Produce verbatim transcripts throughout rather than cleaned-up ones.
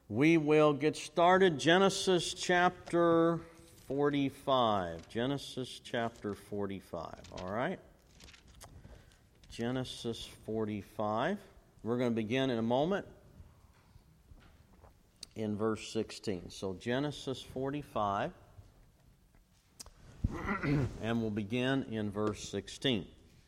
We will get started. Genesis chapter forty-five. Genesis chapter forty-five. All right. Genesis forty-five. We're going to begin in a moment in verse sixteen. So Genesis forty-five. And we'll begin in verse sixteen.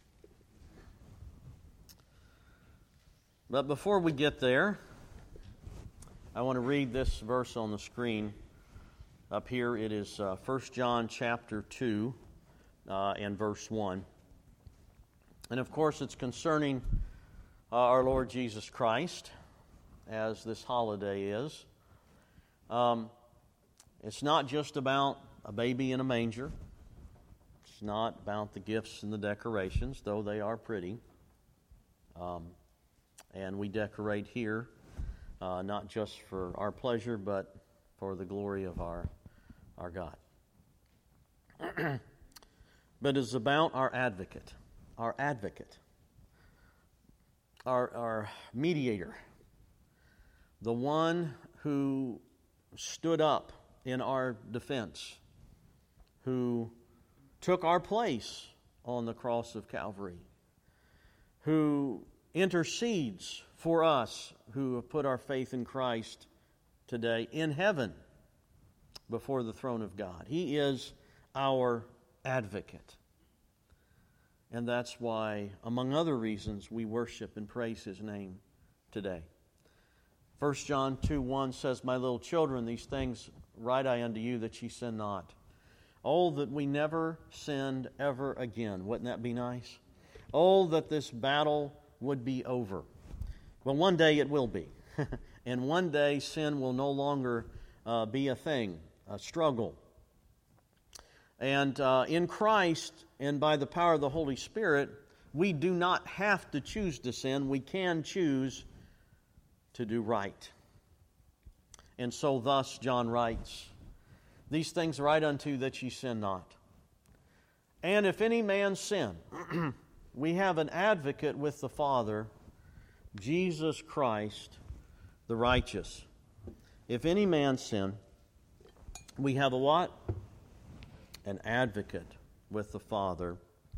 But before we get there, I want to read this verse on the screen. Up here it is uh, First John chapter two uh, and verse one. And of course it's concerning uh, our Lord Jesus Christ, as this holiday is. Um, it's not just about a baby in a manger. It's not about the gifts and the decorations, though they are pretty. Um, and we decorate here. Uh, not just for our pleasure, but for the glory of our, our God. But it's about our advocate, our advocate, our, our mediator, the one who stood up in our defense, who took our place on the cross of Calvary, who intercedes for us who have put our faith in Christ today in heaven before the throne of God. He is our advocate. And that's why, among other reasons, we worship and praise His name today. First John two one says, "My little children, these things write I unto you, that ye sin not." Oh, that we never sinned ever again. Wouldn't that be nice? Oh, that this battle would be over. Well, one day it will be. And one day sin will no longer uh, be a thing, a struggle. And uh, in Christ and by the power of the Holy Spirit, we do not have to choose to sin. We can choose to do right. And so thus John writes, "These things write unto that ye sin not. And if any man sin, we have an advocate with the Father, Jesus Christ, the righteous." If any man sin, we have a what? An advocate with the Father,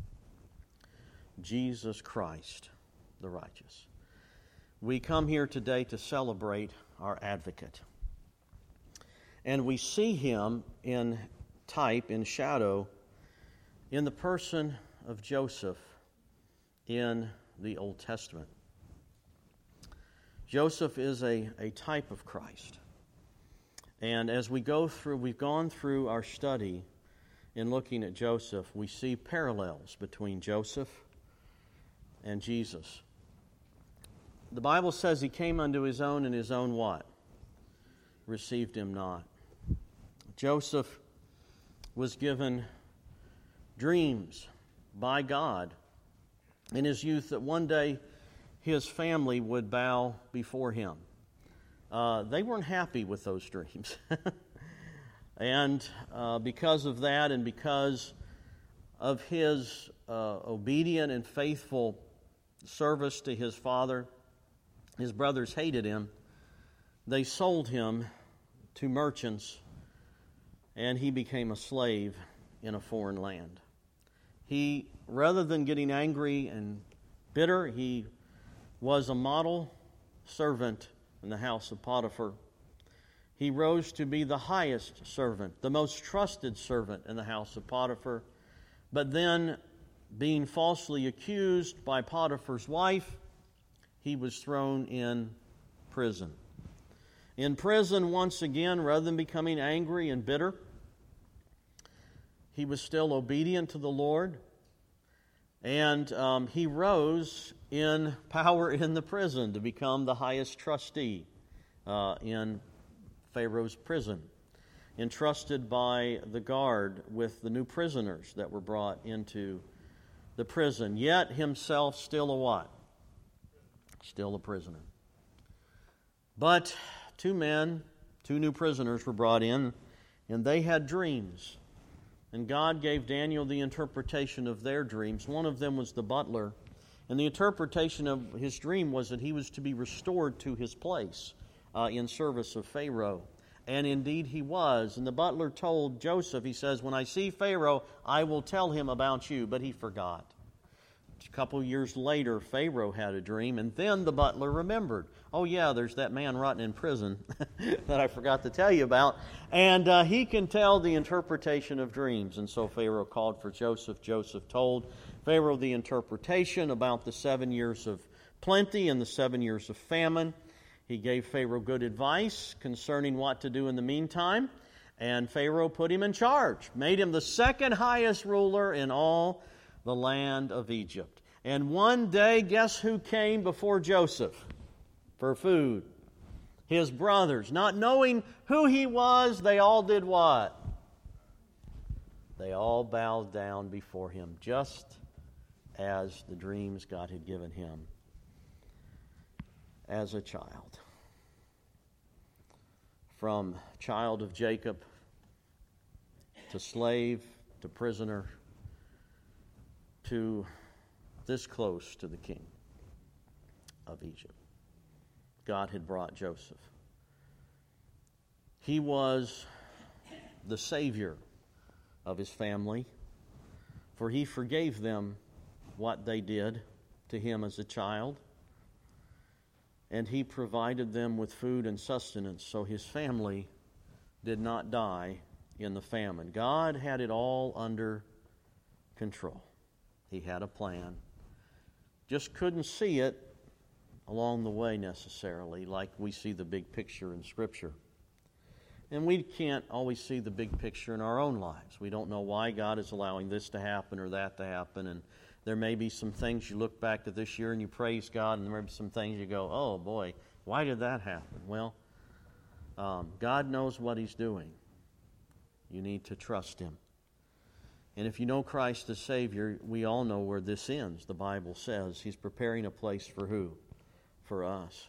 Jesus Christ, the righteous. We come here today to celebrate our advocate. And we see him in type, in shadow, in the person of Joseph in the Old Testament. Joseph is a, a type of Christ. And as we go through, we've gone through our study in looking at Joseph, we see parallels between Joseph and Jesus. The Bible says he came unto his own, and his own what? Received him not. Joseph was given dreams by God in his youth that one day his family would bow before him. Uh, they weren't happy with those dreams. And uh, because of that, and because of his uh, obedient and faithful service to his father, his brothers hated him. They sold him to merchants, and he became a slave in a foreign land. He, rather than getting angry and bitter, he was a model servant in the house of Potiphar. He rose to be the highest servant, the most trusted servant in the house of Potiphar. But then, being falsely accused by Potiphar's wife, he was thrown in prison. In prison, once again, rather than becoming angry and bitter, he was still obedient to the Lord. And um, he rose in power in the prison to become the highest trustee uh, in Pharaoh's prison, entrusted by the guard with the new prisoners that were brought into the prison. Yet himself still a what? Still a prisoner. But two men, two new prisoners were brought in, and they had dreams. And God gave Daniel the interpretation of their dreams. One of them was the butler. And the interpretation of his dream was that he was to be restored to his place uh, in service of Pharaoh. And indeed he was. And the butler told Joseph, he says, when I see Pharaoh, I will tell him about you. But he forgot. A couple years later, Pharaoh had a dream, and then the butler remembered. Oh yeah, there's that man rotting in prison that I forgot to tell you about. And uh, he can tell the interpretation of dreams. And so Pharaoh called for Joseph. Joseph told Pharaoh the interpretation about the seven years of plenty and the seven years of famine. He gave Pharaoh good advice concerning what to do in the meantime. And Pharaoh put him in charge, made him the second highest ruler in all the land of Egypt. And one day, guess who came before Joseph for food? His brothers. Not knowing who he was, they all did what? They all bowed down before him, just as the dreams God had given him as a child. From child of Jacob to slave to prisoner to this close to the king of Egypt. God had brought Joseph. He was the Savior of his family, for he forgave them what they did to him as a child, and he provided them with food and sustenance so his family did not die in the famine. God had it all under control. He had a plan. Just couldn't see it along the way necessarily, like we see the big picture in Scripture. And we can't always see the big picture in our own lives. We don't know why God is allowing this to happen or that to happen. And there may be some things you look back to this year and you praise God, and there may be some things you go, oh boy, why did that happen? Well, um, God knows what He's doing. You need to trust Him. And if you know Christ as Savior, we all know where this ends. The Bible says He's preparing a place for who? For us.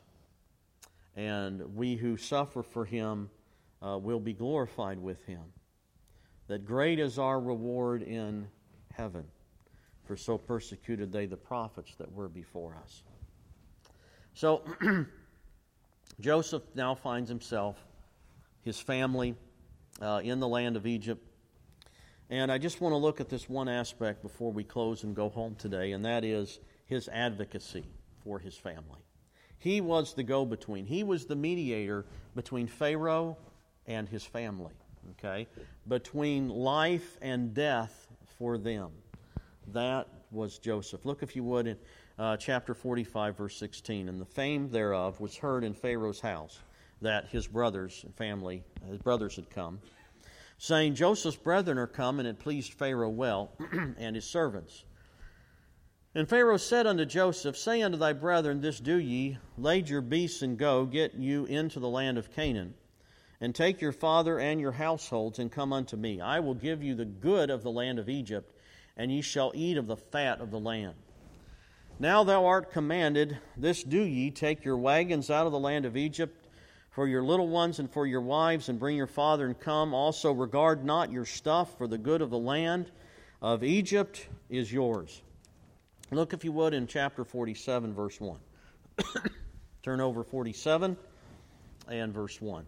And we who suffer for Him uh, will be glorified with Him. That great is our reward in heaven. For so persecuted they the prophets that were before us. So, Joseph now finds himself, his family, uh, in the land of Egypt. And I just want to look at this one aspect before we close and go home today, and that is his advocacy for his family. He was the go-between. He was the mediator between Pharaoh and his family, okay? Between life and death for them. That was Joseph. Look, if you would, in uh, chapter forty-five, verse sixteen. And the fame thereof was heard in Pharaoh's house, that his brothers and family, his brothers had come, saying, Joseph's brethren are come, and it pleased Pharaoh well, and his servants. And Pharaoh said unto Joseph, Say unto thy brethren, this do ye, lade your beasts and go, get you into the land of Canaan, and take your father and your households, and come unto me. I will give you the good of the land of Egypt, and ye shall eat of the fat of the land. Now thou art commanded, this do ye, take your wagons out of the land of Egypt, for your little ones and for your wives, and bring your father and come. Also regard not your stuff, for the good of the land of Egypt is yours. Look, if you would, in chapter forty-seven, verse one. Turn over forty-seven and verse one.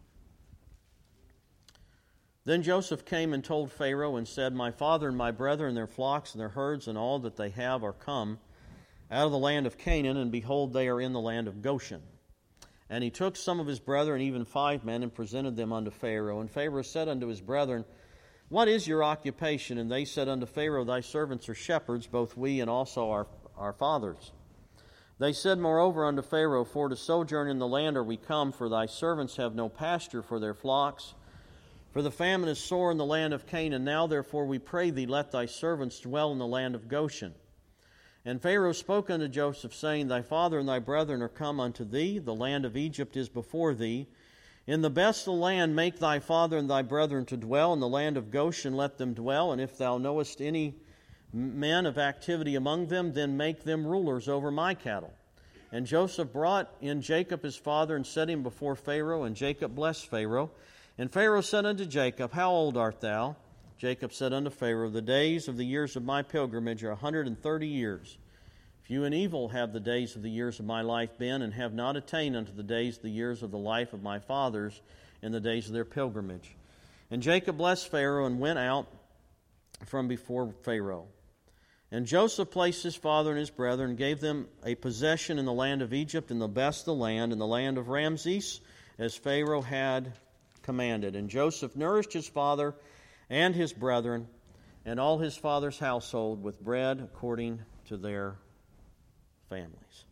Then Joseph came and told Pharaoh and said, My father and my brethren, their flocks and their herds and all that they have are come out of the land of Canaan, and behold, they are in the land of Goshen. And he took some of his brethren, even five men, and presented them unto Pharaoh. And Pharaoh said unto his brethren, What is your occupation? And they said unto Pharaoh, Thy servants are shepherds, both we and also our, our fathers. They said moreover unto Pharaoh, For to sojourn in the land are we come, for thy servants have no pasture for their flocks. For the famine is sore in the land of Canaan. Now therefore we pray thee, let thy servants dwell in the land of Goshen. And Pharaoh spoke unto Joseph, saying, Thy father and thy brethren are come unto thee, the land of Egypt is before thee. In the best of the land make thy father and thy brethren to dwell, in the land of Goshen let them dwell, and if thou knowest any men of activity among them, then make them rulers over my cattle. And Joseph brought in Jacob his father, and set him before Pharaoh, and Jacob blessed Pharaoh. And Pharaoh said unto Jacob, How old art thou? Jacob said unto Pharaoh, The days of the years of my pilgrimage are a hundred and thirty years. Few and evil have the days of the years of my life been, and have not attained unto the days of the years of the life of my fathers in the days of their pilgrimage. And Jacob blessed Pharaoh and went out from before Pharaoh. And Joseph placed his father and his brethren, and gave them a possession in the land of Egypt, and the best of the land, in the land of Ramses, as Pharaoh had commanded. And Joseph nourished his father and his brethren, and all his father's household with bread according to their families.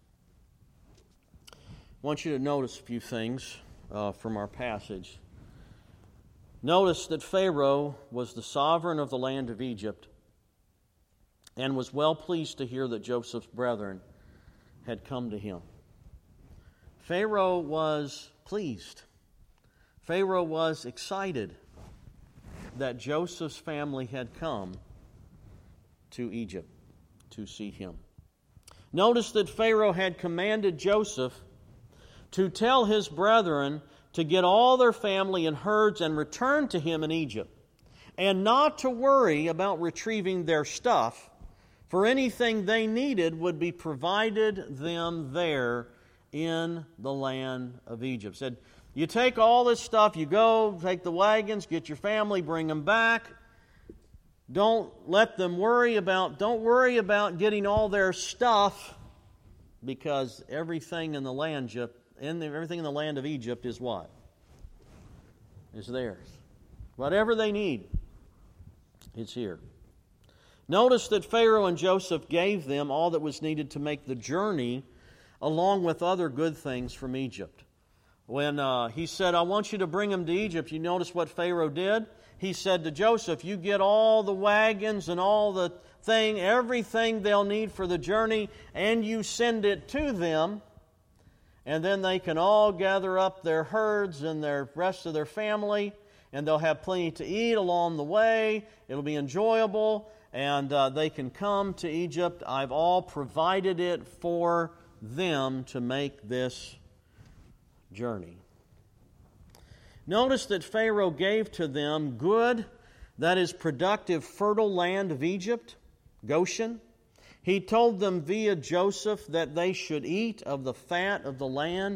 I want you to notice a few things uh, from our passage. Notice that Pharaoh was the sovereign of the land of Egypt, and was well pleased to hear that Joseph's brethren had come to him. Pharaoh was pleased. Pharaoh was excited that Joseph's family had come to Egypt to see him. Notice that Pharaoh had commanded Joseph to tell his brethren to get all their family and herds and return to him in Egypt, and not to worry about retrieving their stuff, for anything they needed would be provided them there in the land of Egypt. Said, you take all this stuff, you go, take the wagons, get your family, bring them back. Don't let them worry about, don't worry about getting all their stuff, because everything in the land, in the, everything in the land of Egypt is what? Is theirs. Whatever they need, it's here. Notice that Pharaoh and Joseph gave them all that was needed to make the journey, along with other good things from Egypt. When uh, he said, I want you to bring them to Egypt, you notice what Pharaoh did? He said to Joseph, you get all the wagons and all the thing, everything they'll need for the journey, and you send it to them, and then they can all gather up their herds and the rest of their family, and they'll have plenty to eat along the way. It'll be enjoyable, and uh, they can come to Egypt. I've all provided it for them to make this journey. Notice that Pharaoh gave to them good, that is productive, fertile land of Egypt, Goshen. He told them via Joseph that they should eat of the fat of the land,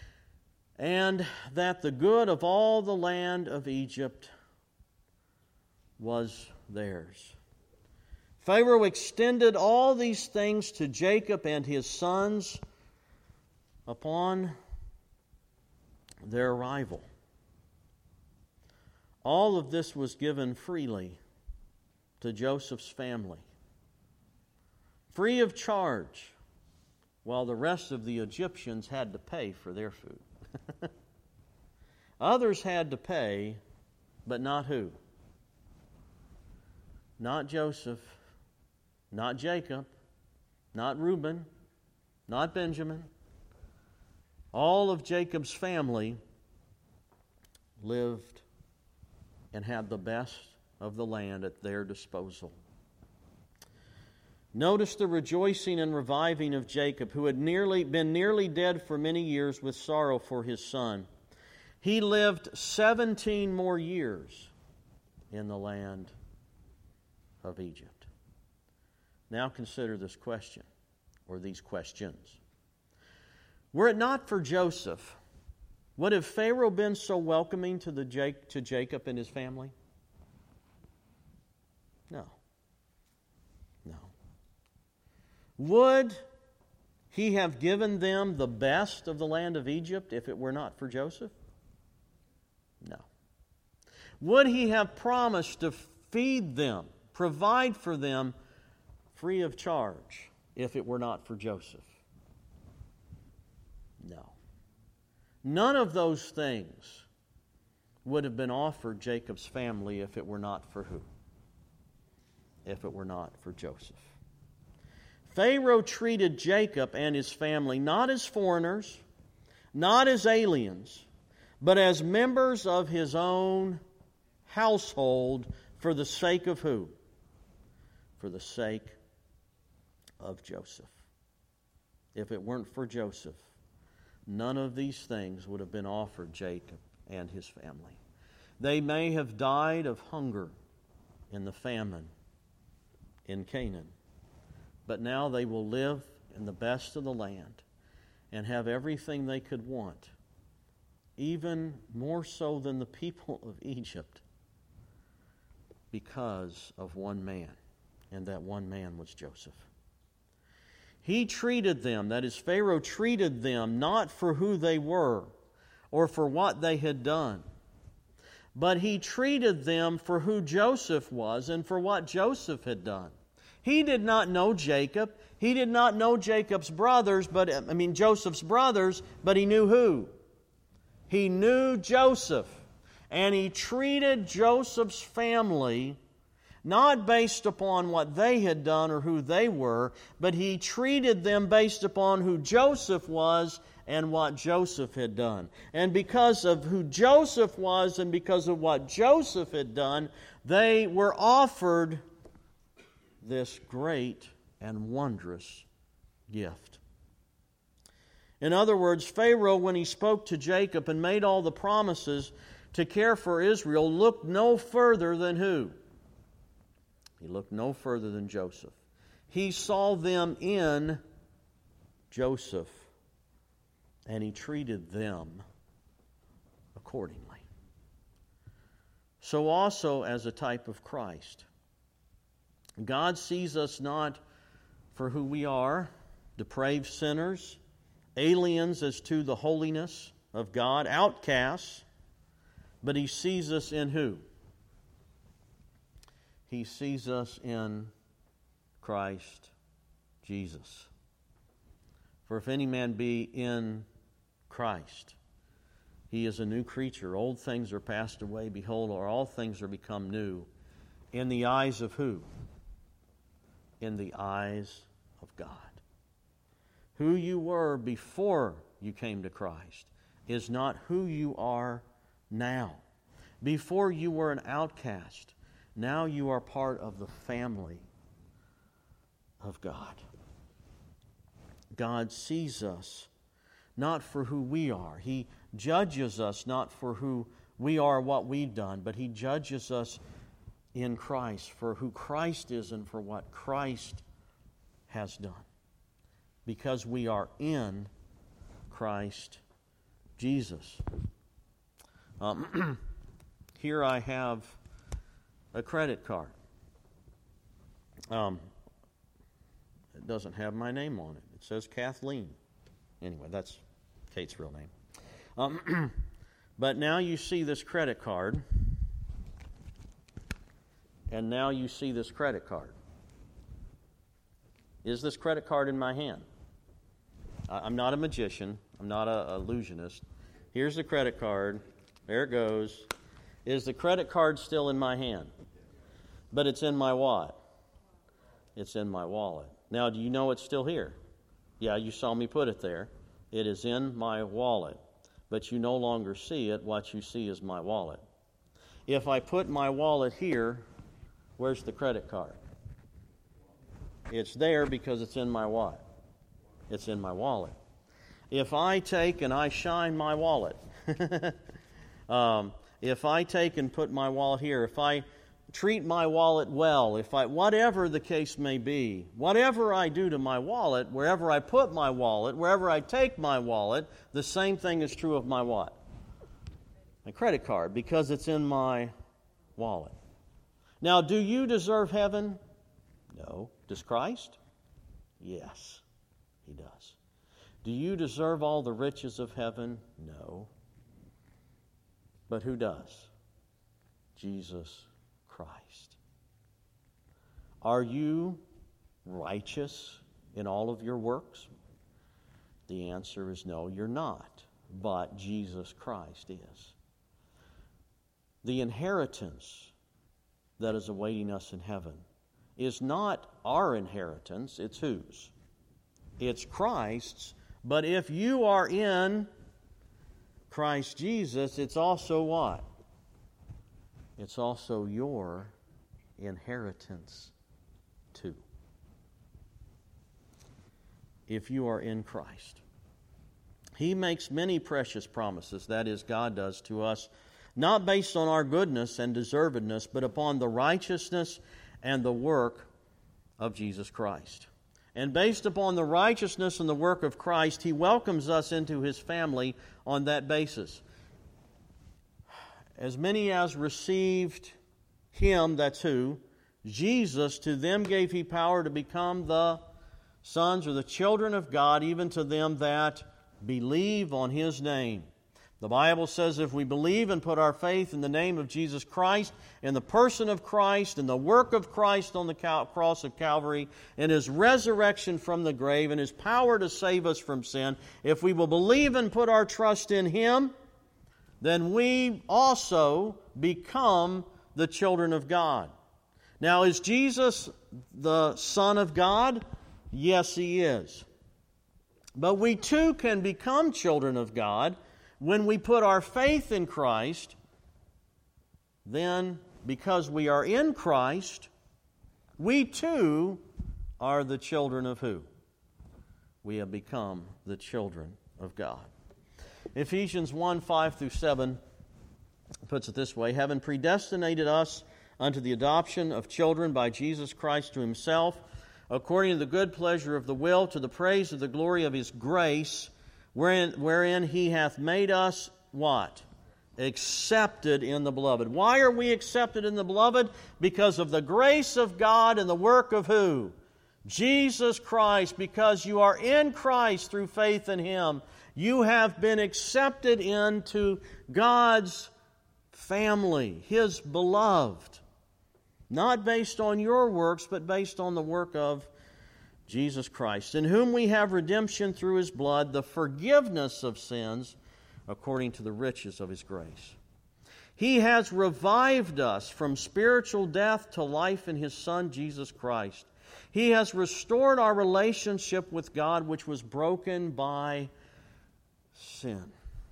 and that the good of all the land of Egypt was theirs. Pharaoh extended all these things to Jacob and his sons upon their arrival. All of this was given freely to Joseph's family, free of charge, while the rest of the Egyptians had to pay for their food. Others had to pay, but not who? Not Joseph, not Jacob, not Reuben, not Benjamin. All of Jacob's family lived and had the best of the land at their disposal. Notice the rejoicing and reviving of Jacob, who had nearly been nearly dead for many years with sorrow for his son. He lived seventeen more years in the land of Egypt. Now consider this question, or these questions. Were it not for Joseph, would have Pharaoh been so welcoming to, the Jake, to Jacob and his family? No. No. Would he have given them the best of the land of Egypt if it were not for Joseph? No. Would he have promised to feed them, provide for them free of charge if it were not for Joseph? No. None of those things would have been offered Jacob's family if it were not for who? If it were not for Joseph. Pharaoh treated Jacob and his family not as foreigners, not as aliens, but as members of his own household for the sake of who? For the sake of Joseph. If it weren't for Joseph, none of these things would have been offered Jacob and his family. They may have died of hunger in the famine in Canaan, but now they will live and the best of the land and have everything they could want, even more so than the people of Egypt, because of one man, and that one man was Joseph. He treated them, that is, Pharaoh treated them not for who they were or for what they had done, but he treated them for who Joseph was and for what Joseph had done. He did not know Jacob. He did not know Jacob's brothers, but I mean Joseph's brothers, but he knew who? He knew Joseph. And he treated Joseph's family not based upon what they had done or who they were, but he treated them based upon who Joseph was and what Joseph had done. And because of who Joseph was and because of what Joseph had done, they were offered this great and wondrous gift. In other words, Pharaoh, when he spoke to Jacob and made all the promises to care for Israel, looked no further than who? He looked no further than Joseph. He saw them in Joseph, and he treated them accordingly. So also as a type of Christ, God sees us not for who we are, depraved sinners, aliens as to the holiness of God, outcasts, but He sees us in who? He sees us in Christ Jesus. For if any man be in Christ, he is a new creature. Old things are passed away. Behold, or all things are become new. In the eyes of who? In the eyes of God. Who you were before you came to Christ is not who you are now. Before you were an outcast. Now you are part of the family of God. God sees us not for who we are. He judges us not for who we are, what we've done, but He judges us in Christ for who Christ is and for what Christ has done. Because we are in Christ Jesus. Um, here I have a credit card. Um, it doesn't have my name on it. It says Kathleen. Anyway, that's Kate's real name. Um, but now you see this credit card, and now you see this credit card. Is this credit card in my hand? I'm not a magician. I'm not an illusionist. Here's the credit card. There it goes. Is the credit card still in my hand? But it's in my what? It's in my wallet. Now, do you know it's still here? Yeah, you saw me put it there. It is in my wallet. But you no longer see it. What you see is my wallet. If I put my wallet here, where's the credit card? It's there because it's in my what? It's in my wallet. If I take and I shine my wallet, um, if I take and put my wallet here, if I treat my wallet well, if I, whatever the case may be, whatever I do to my wallet, wherever I put my wallet, wherever I take my wallet, the same thing is true of my what? My credit card, because it's in my wallet. Now, do you deserve heaven? No. Does Christ? Yes, He does. Do you deserve all the riches of heaven? No. But who does? Jesus Christ. Are you righteous in all of your works? The answer is no, you're not. But Jesus Christ is. The inheritance that is awaiting us in heaven is not our inheritance, it's whose? It's Christ's. But if you are in Christ Jesus, it's also what? It's also your inheritance too. If you are in Christ. He makes many precious promises, that is, God does to us, not based on our goodness and deservedness, but upon the righteousness and the work of Jesus Christ. And based upon the righteousness and the work of Christ, He welcomes us into His family on that basis. As many as received Him, that's who, Jesus, to them gave He power to become the sons or the children of God, even to them that believe on His name. The Bible says if we believe and put our faith in the name of Jesus Christ, in the person of Christ, in the work of Christ on the cross of Calvary, in His resurrection from the grave, and His power to save us from sin, if we will believe and put our trust in Him, then we also become the children of God. Now, is Jesus the Son of God? Yes, He is. But we too can become children of God when we put our faith in Christ. Then, because we are in Christ, we too are the children of who? We have become the children of God. Ephesians one, five through seven puts it this way: having predestinated us unto the adoption of children by Jesus Christ to Himself, according to the good pleasure of the will, to the praise of the glory of His grace, wherein, wherein He hath made us, what? Accepted in the Beloved. Why are we accepted in the Beloved? Because of the grace of God and the work of who? Jesus Christ. Because you are in Christ through faith in Him, you have been accepted into God's family, His beloved. Not based on your works, but based on the work of Jesus Christ, in whom we have redemption through His blood, the forgiveness of sins, according to the riches of His grace. He has revived us from spiritual death to life in His Son, Jesus Christ. He has restored our relationship with God, which was broken by sin.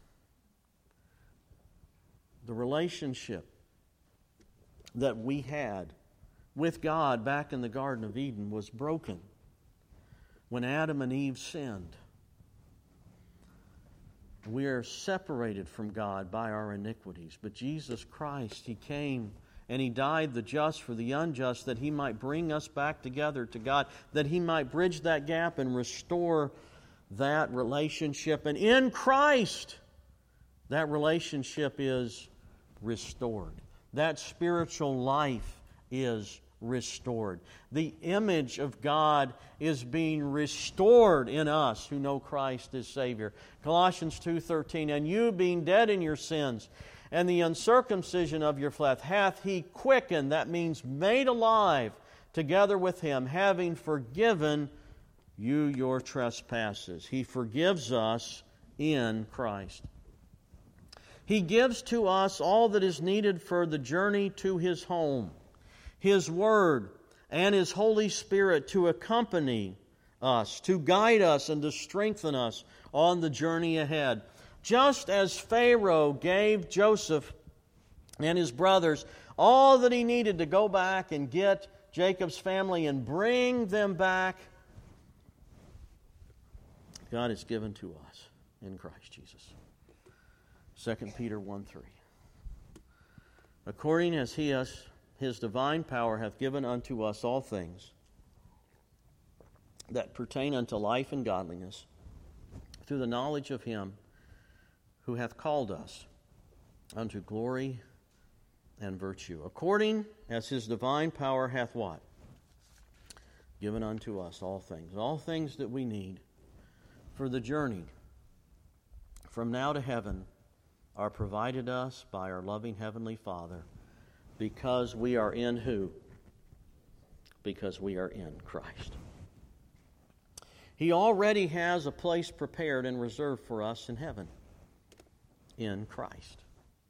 The relationship that we had with God back in the Garden of Eden was broken when Adam and Eve sinned. We are separated from God by our iniquities. But Jesus Christ, He came and He died the just for the unjust, that He might bring us back together to God, that He might bridge that gap and restore that relationship. And in Christ, that relationship is restored. That spiritual life is restored. The image of God is being restored in us who know Christ as Savior. Colossians two thirteen, and you being dead in your sins and the uncircumcision of your flesh hath He quickened, that means made alive, together with Him, having forgiven you your trespasses. He forgives us in Christ. He gives to us all that is needed for the journey to His home, His Word, and His Holy Spirit to accompany us, to guide us, and to strengthen us on the journey ahead. Just as Pharaoh gave Joseph and his brothers all that he needed to go back and get Jacob's family and bring them back, God has given to us in Christ Jesus. Second Peter one three. According as He has, His divine power hath given unto us all things that pertain unto life and godliness, through the knowledge of Him who hath called us unto glory and virtue. According as His divine power hath what? Given unto us all things. All things that we need for the journey from now to heaven are provided us by our loving Heavenly Father, because we are in who? Because we are in Christ. He already has a place prepared and reserved for us in heaven, in Christ.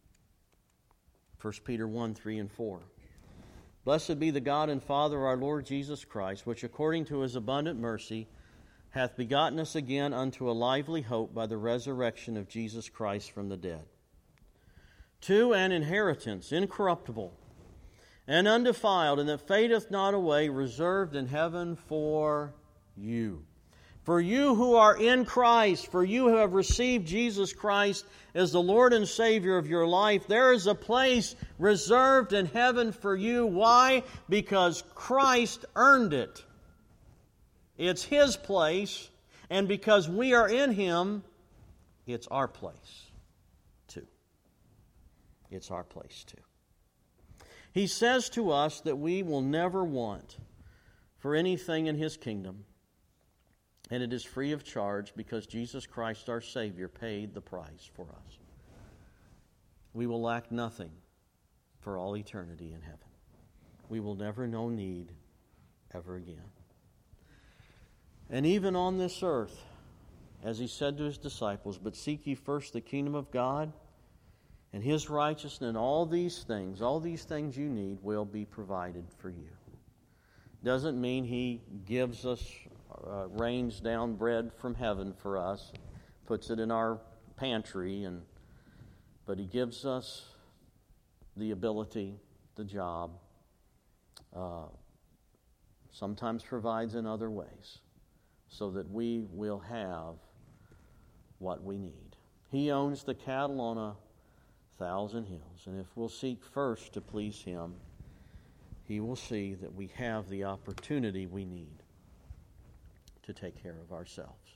First Peter one, three and four. Blessed be the God and Father of our Lord Jesus Christ, which according to His abundant mercy hath begotten us again unto a lively hope by the resurrection of Jesus Christ from the dead, to an inheritance incorruptible and undefiled, and that fadeth not away, reserved in heaven for you. For you who are in Christ, for you who have received Jesus Christ as the Lord and Savior of your life, there is a place reserved in heaven for you. Why? Because Christ earned it. It's His place, and because we are in Him, it's our place too. It's our place too. He says to us that we will never want for anything in His kingdom, and it is free of charge because Jesus Christ, our Savior, paid the price for us. We will lack nothing for all eternity in heaven. We will never know need ever again. And even on this earth, as He said to His disciples, but seek ye first the kingdom of God and His righteousness, and all these things, all these things you need will be provided for you. Doesn't mean He gives us, uh, rains down bread from heaven for us, puts it in our pantry, and but He gives us the ability, the job, uh, sometimes provides in other ways, so that we will have what we need. He owns the cattle on a thousand hills, and if we'll seek first to please Him, He will see that we have the opportunity we need to take care of ourselves.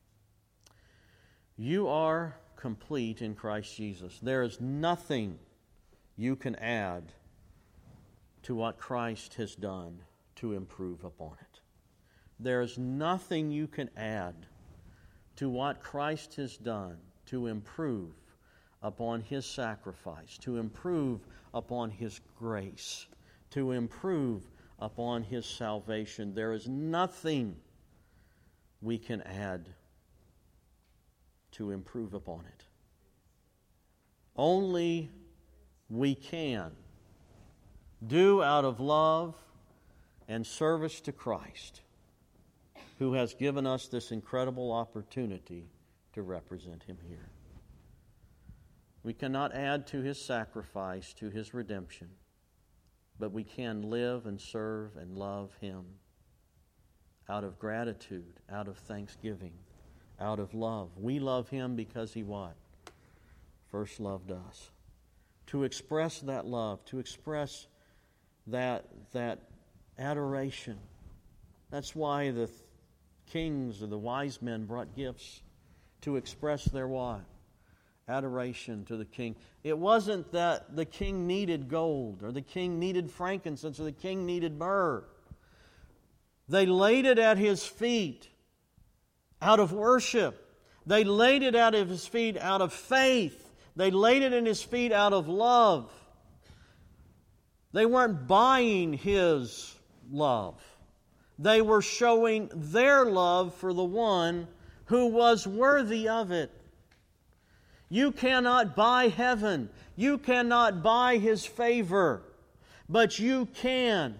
You are complete in Christ Jesus. There is nothing you can add to what Christ has done to improve upon it. There is nothing you can add to what Christ has done to improve upon His sacrifice, to improve upon His grace, to improve upon His salvation. There is nothing we can add to improve upon it. Only we can do out of love and service to Christ, who has given us this incredible opportunity to represent Him here. We cannot add to His sacrifice, to His redemption, but we can live and serve and love Him out of gratitude, out of thanksgiving, out of love. We love Him because He what? First loved us. To express that love, to express that, that adoration. That's why the kings or the wise men brought gifts, to express their what? Adoration to the king. It wasn't that the king needed gold or the king needed frankincense or the king needed myrrh. They laid it at His feet out of worship. They laid it at His feet out of faith. They laid it in His feet out of love. They weren't buying His love. They were showing their love for the one who was worthy of it. You cannot buy heaven. You cannot buy His favor. But you can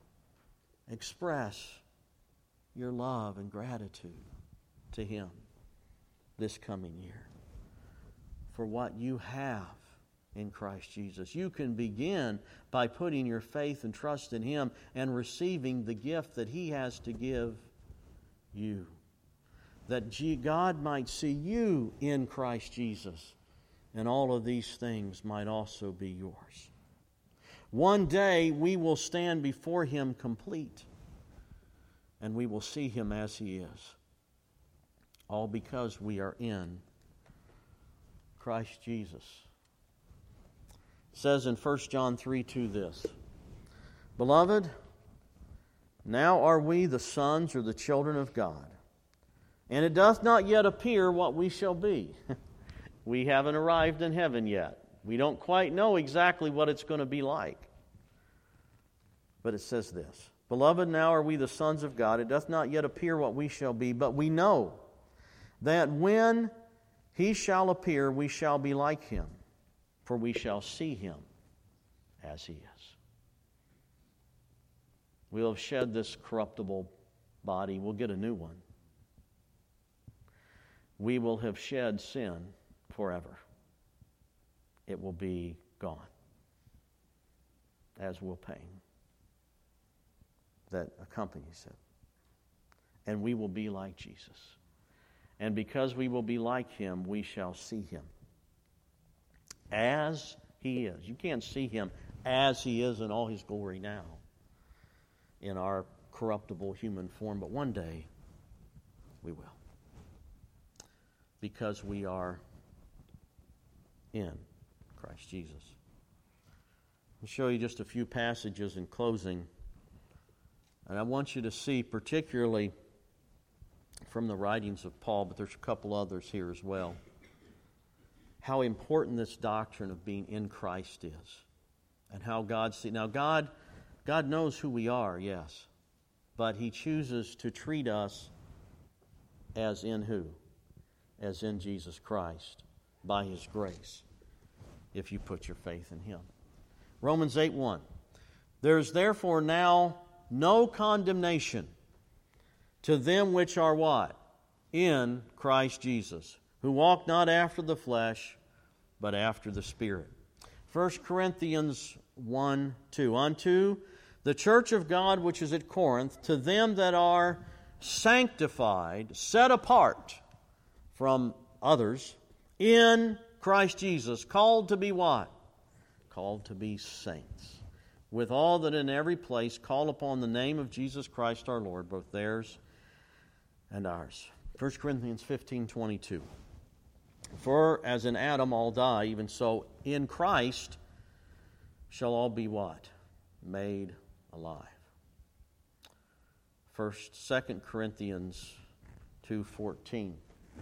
express your love and gratitude to Him this coming year for what you have in Christ Jesus. You can begin by putting your faith and trust in Him and receiving the gift that He has to give you, that God might see you in Christ Jesus, and all of these things might also be yours. One day we will stand before Him complete, and we will see Him as He is, all because we are in Christ Jesus. It says in First John three two this, Beloved, now are we the sons or the children of God, and it doth not yet appear what we shall be. We haven't arrived in heaven yet. We don't quite know exactly what it's going to be like. But it says this, Beloved, now are we the sons of God. It doth not yet appear what we shall be, but we know that when He shall appear, we shall be like Him, for we shall see Him as He is. We'll have shed this corruptible body. We'll get a new one. We will have shed sin forever. It will be gone, as will pain that accompanies it. And we will be like Jesus. And because we will be like Him, we shall see Him as He is. You can't see Him as He is in all His glory now, in our corruptible human form, but one day We will. Because we are in Christ Jesus. I'll show you just a few passages in closing. And I want you to see, particularly from the writings of Paul, but there's a couple others here as well, how important this doctrine of being in Christ is. And how God sees. Now, God, God knows who we are, yes. But He chooses to treat us as in who? As in Jesus Christ, by His grace, if you put your faith in Him. Romans eight one. There is therefore now no condemnation to them which are what? In Christ Jesus, who walk not after the flesh, but after the Spirit. First Corinthians one two. Unto the church of God which is at Corinth, to them that are sanctified, set apart from others, in Christ Jesus, called to be what? Called to be saints. With all that in every place call upon the name of Jesus Christ our Lord, both theirs and ours. First Corinthians fifteen twenty-two. For as in Adam all die, even so in Christ shall all be what? Made alive. First, Second Corinthians two fourteen.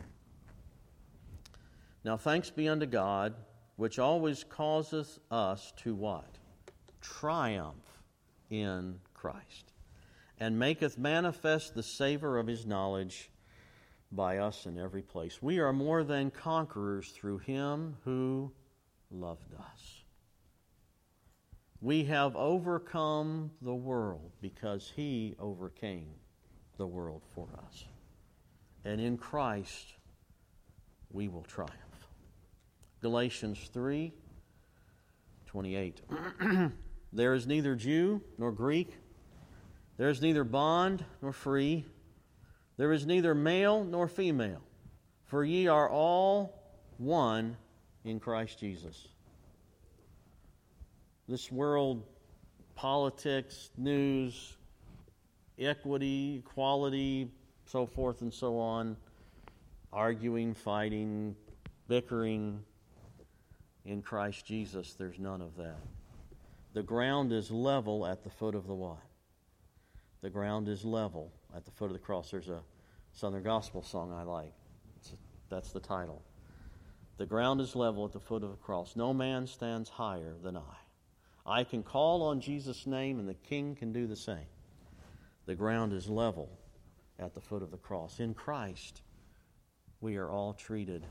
Now thanks be unto God, which always causeth us to what? Triumph in Christ, and maketh manifest the savor of His knowledge by us in every place. We are more than conquerors through Him who loved us. We have overcome the world because He overcame the world for us. And in Christ we will triumph. Galatians three twenty-eight. There is neither Jew nor Greek. There is neither bond nor free. There is neither male nor female. For ye are all one in Christ Jesus. This world, politics, news, equity, equality, so forth and so on, arguing, fighting, bickering, in Christ Jesus, there's none of that. The ground is level at the foot of the what? The ground is level at the foot of the cross. There's a Southern Gospel song I like. It's a, that's the title. The ground is level at the foot of the cross. No man stands higher than I. I can call on Jesus' name and the King can do the same. The ground is level at the foot of the cross. In Christ, we are all treated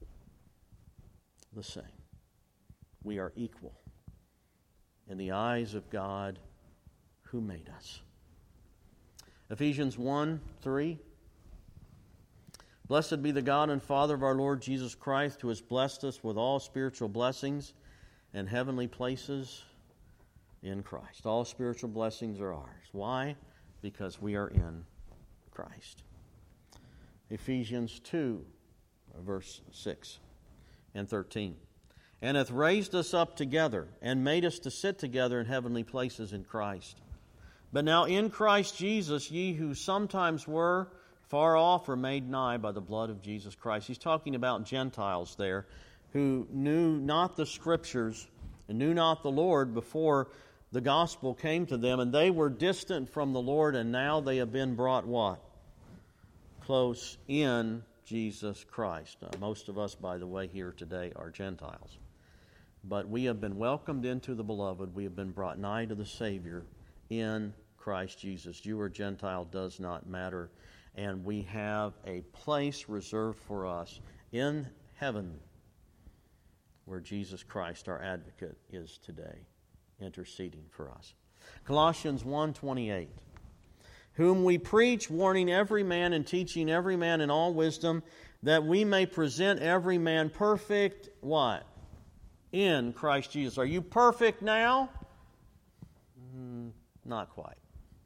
the same. We are equal in the eyes of God who made us. Ephesians one three. Blessed be the God and Father of our Lord Jesus Christ, who has blessed us with all spiritual blessings and heavenly places in Christ. All spiritual blessings are ours. Why? Because we are in Christ. Ephesians two, verse six and thirteen. And hath raised us up together, and made us to sit together in heavenly places in Christ. But now in Christ Jesus, ye who sometimes were far off are made nigh by the blood of Jesus Christ. He's talking about Gentiles there, who knew not the Scriptures, and knew not the Lord before the gospel came to them, and they were distant from the Lord, and now they have been brought what? Close in Jesus Christ. Uh, most of us, by the way, here today are Gentiles. But we have been welcomed into the Beloved. We have been brought nigh to the Savior in Christ Jesus. Jew or Gentile does not matter. And we have a place reserved for us in heaven where Jesus Christ, our advocate, is today, interceding for us. Colossians one twenty-eight. Whom we preach, warning every man and teaching every man in all wisdom, that we may present every man perfect, what? In Christ Jesus. Are you perfect now? Mm, not quite.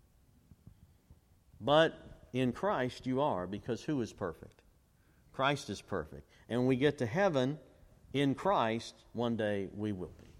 But in Christ you are, because who is perfect? Christ is perfect. And when we get to heaven, in Christ, one day we will be.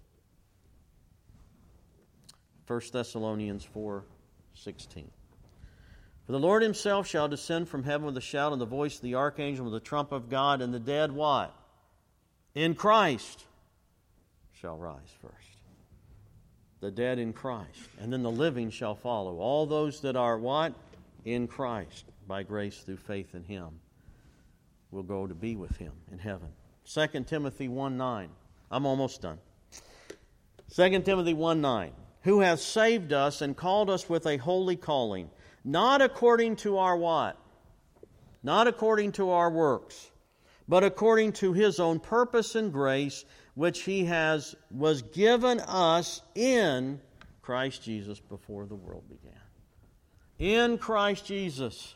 First Thessalonians four sixteen. For the Lord himself shall descend from heaven with a shout and the voice of the archangel with the trump of God, and the dead what? In Christ shall rise first. The dead in Christ. And then the living shall follow. All those that are what? In Christ, by grace through faith in him, will go to be with him in heaven. Second Timothy one nine. I'm almost done. Second Timothy one nine. Who hath saved us and called us with a holy calling, not according to our what? Not according to our works, but according to his own purpose and grace, which he has was given us in Christ Jesus before the world began. In Christ Jesus,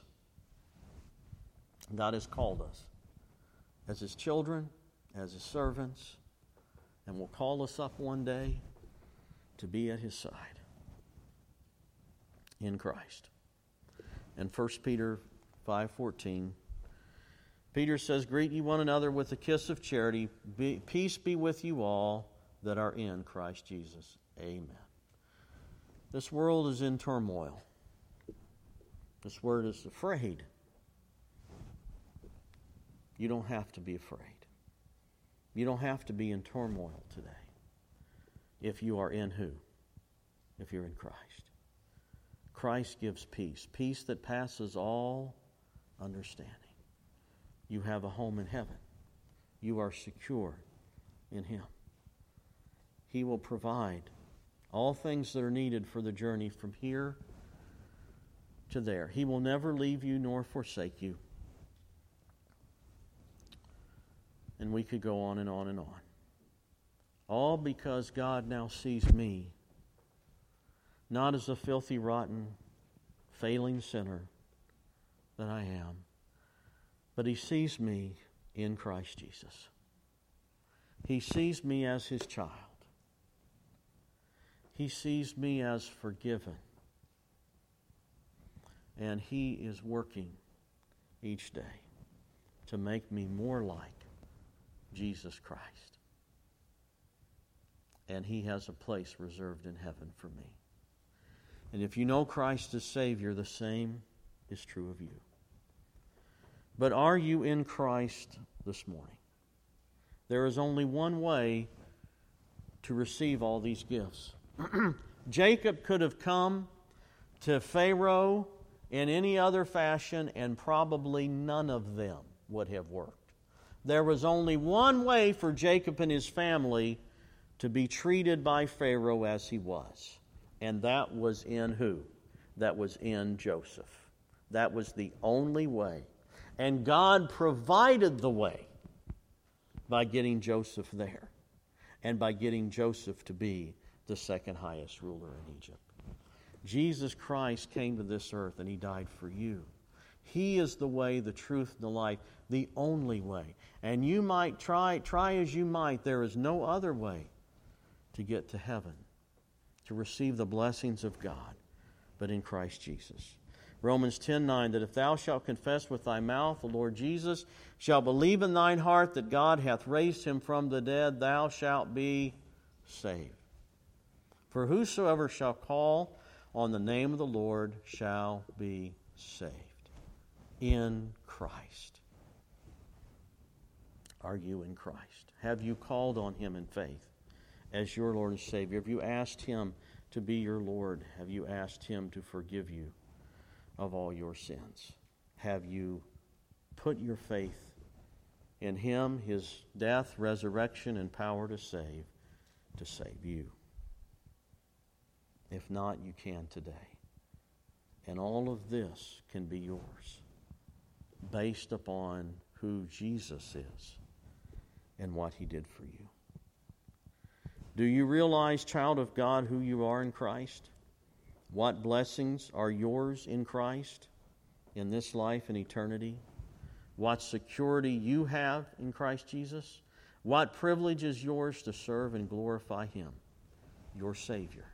God has called us as his children, as his servants, and will call us up one day to be at his side in Christ. And First Peter five fourteen, Peter says, greet ye one another with a kiss of charity. Be, peace be with you all that are in Christ Jesus. Amen. This world is in turmoil. This world is afraid. You don't have to be afraid. You don't have to be in turmoil today if you are in who? If you're in Christ. Christ gives peace, peace that passes all understanding. You have a home in heaven. You are secure in him. He will provide all things that are needed for the journey from here to there. He will never leave you nor forsake you. And we could go on and on and on. All because God now sees me not as a filthy, rotten, failing sinner that I am, but he sees me in Christ Jesus. He sees me as his child. He sees me as forgiven. And he is working each day to make me more like Jesus Christ. And he has a place reserved in heaven for me. And if you know Christ as Savior, the same is true of you. But are you in Christ this morning? There is only one way to receive all these gifts. Jacob could have come to Pharaoh in any other fashion, and probably none of them would have worked. There was only one way for Jacob and his family to be treated by Pharaoh as he was. And that was in who? That was in Joseph. That was the only way. And God provided the way by getting Joseph there and by getting Joseph to be the second highest ruler in Egypt. Jesus Christ came to this earth and he died for you. He is the way, the truth, and the life, the only way. And you might try, try as you might, there is no other way to get to heaven, to receive the blessings of God, but in Christ Jesus. Romans ten nine, that if thou shalt confess with thy mouth the Lord Jesus, shalt believe in thine heart that God hath raised him from the dead, thou shalt be saved. For whosoever shall call on the name of the Lord shall be saved. In Christ. Are you in Christ? Have you called on him in faith as your Lord and Savior? Have you asked him to be your Lord? Have you asked him to forgive you of all your sins? Have you put your faith in him, his death, resurrection, and power to save, to save you? If not, you can today. And all of this can be yours based upon who Jesus is and what he did for you. Do you realize, child of God, who you are in Christ? What blessings are yours in Christ in this life and eternity? What security you have in Christ Jesus? What privilege is yours to serve and glorify him, your Savior,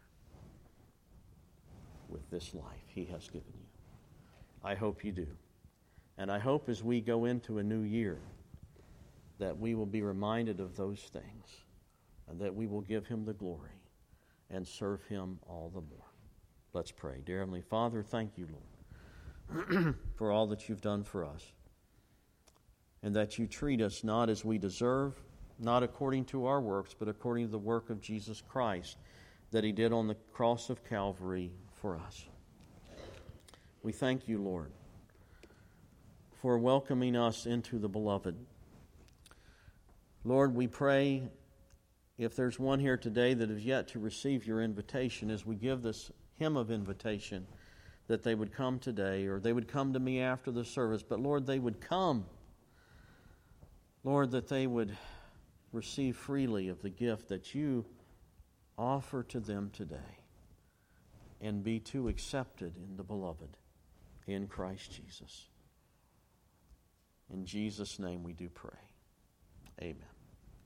with this life he has given you? I hope you do. And I hope as we go into a new year that we will be reminded of those things and that we will give him the glory and serve him all the more. Let's pray. Dear Heavenly Father, thank you, for all that you've done for us. And that you treat us not as we deserve, not according to our works, but according to the work of Jesus Christ that He did on the cross of Calvary for us. We thank you, Lord, for welcoming us into the Beloved. Lord, we pray if there's one here today that is yet to receive your invitation, as we give this hymn of invitation, that they would come today, or they would come to me after the service. But Lord, they would come. Lord, that they would receive freely of the gift that you offer to them today, and be too accepted in the Beloved, in Christ Jesus. In Jesus' name we do pray. Amen.